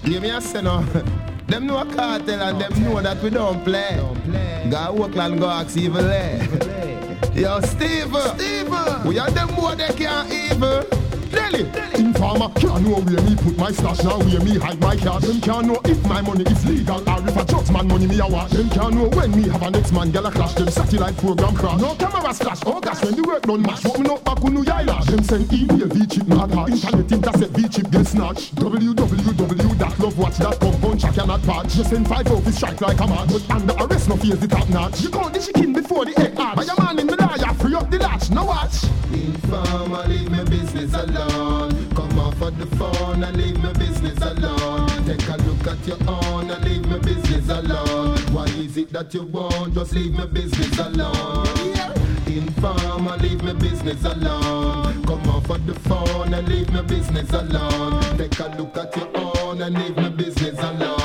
Give me a sense. Them know a cartel and them know that we don't play. Go Oakland, go ask evil. Yo, Steve, we are them boy they can't evil. Nelly, informer can't know where me put my stash now, where me hide my cash. Them can't know if my money is legal or if a judgment money me a watch. Them can't know when me have a next man get a clash. Them satellite program crash. No camera splash. Oh gosh, when the work done mash, what me know back on New York. Them send email V-chip not hard. Internet intercept V-chip get snatched. www.lovewatch.com bunch I cannot patch. You send 5 office strike like a man, but under arrest no fears the top notch. You call the chicken before the egg hatch. By a man in the lawyer, free up the latch. Now watch. Informer, leave my business alone. Come off of the phone and leave my business alone. Take a look at your own and leave my business alone. Why is it that you won't just leave my business alone? Informer, leave my business alone. Come off of the phone and leave my business alone. Take a look at your own and leave my business alone.